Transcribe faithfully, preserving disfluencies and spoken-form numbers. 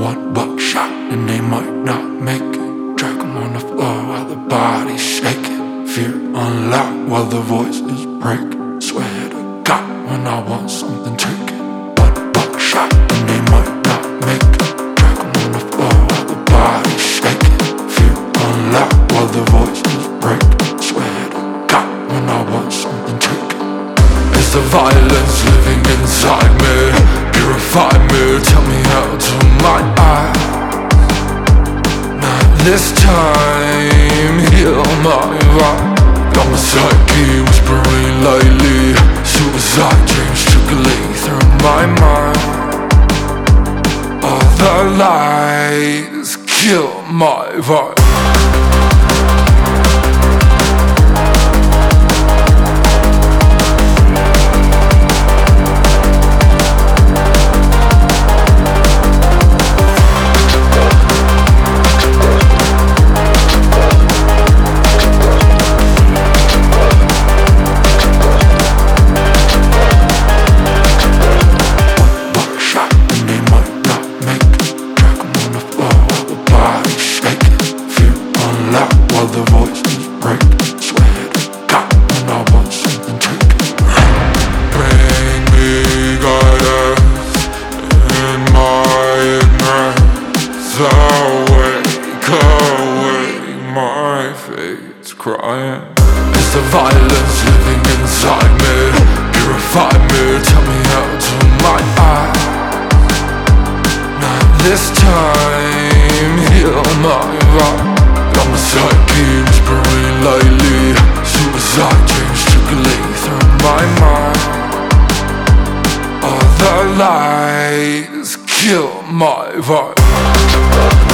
one buckshot and they might not make it. Drag 'em on the floor while the body's shaking. Fear unlocked while the voices break. Swear to God when I want something taken. One buckshot and they might not make it. Drag 'em on the floor while the body's shaking. Fear unlocked while the voices break. Swear to God when I want something taken. Is the violence living inside me? Purify me, tell me how to my eyes. Not this time, heal my vibe. Got my psyche whispering lightly. Suicide dreams trickling through my mind. All the lies kill my vibe. While the voices break, swear to God when I want something taken. Bring me guidance in my ignorance. Awake, awake, my fate's crying. Is the violence living inside me? Purify me, tell me how to my eyes. Not this time, heal my vibe. Got my psyche whispering lightly. Suicide dreams trickling through my mind. All the lies kill my vibe.